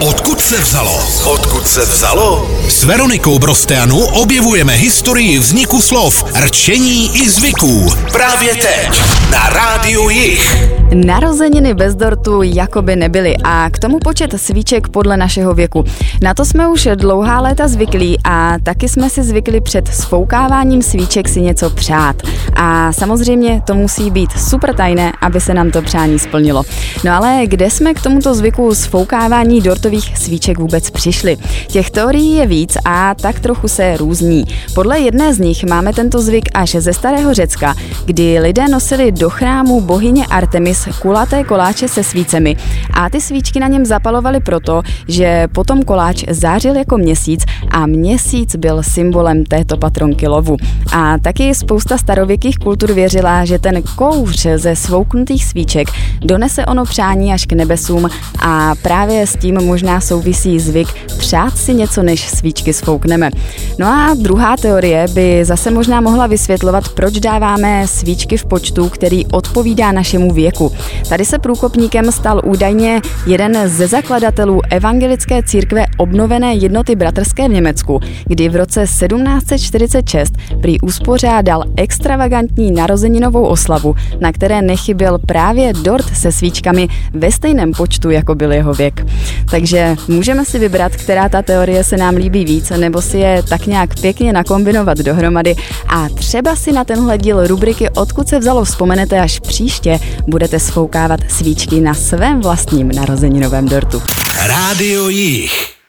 Odkud se vzalo? Odkud se vzalo? S Veronikou Brosteanu objevujeme historii vzniku slov, rčení i zvyků. Právě teď na Rádiu Jih. Narozeniny bez dortu jakoby nebyly a k tomu počet svíček podle našeho věku. Na to jsme už dlouhá léta zvyklí a taky jsme si zvykli před sfoukáváním svíček si něco přát. A samozřejmě to musí být super tajné, aby se nám to přání splnilo. No ale kde jsme k tomuto zvyku sfoukávání dortových svíček vůbec přišli? Těch teorií je víc a tak trochu se různí. Podle jedné z nich máme tento zvyk až ze starého Řecka, kdy lidé nosili do chrámu bohyně Artemis kulaté koláče se svícemi a ty svíčky na něm zapalovali proto, že potom koláč zářil jako měsíc a měsíc byl symbolem této patronky lovu. A taky spousta starověkých kultur věřila, že ten kouř ze svouknutých svíček donese ono přání až k nebesům a právě s tím možná souvisí zvyk přát si něco, než svíčky sfoukneme. No a druhá teorie by zase možná mohla vysvětlovat, proč dáváme svíčky v počtu, který odpovídá našemu věku. Tady se průkopníkem stal údajně jeden ze zakladatelů evangelické církve Obnovené jednoty bratrské v Německu, kdy v roce 1746 prý uspořádal extravagantní narozeninovou oslavu, na které nechyběl právě dort se svíčkami ve stejném počtu, jako byl jeho věk. Takže můžeme si vybrat, která ta teorie se nám líbí víc, nebo si je tak nějak pěkně nakombinovat dohromady a třeba si na tenhle díl rubriky Odkud se vzalo vzpomenete, až příště budete sfoukávat svíčky na svém vlastním narozeninovém dortu. Rádio Jih.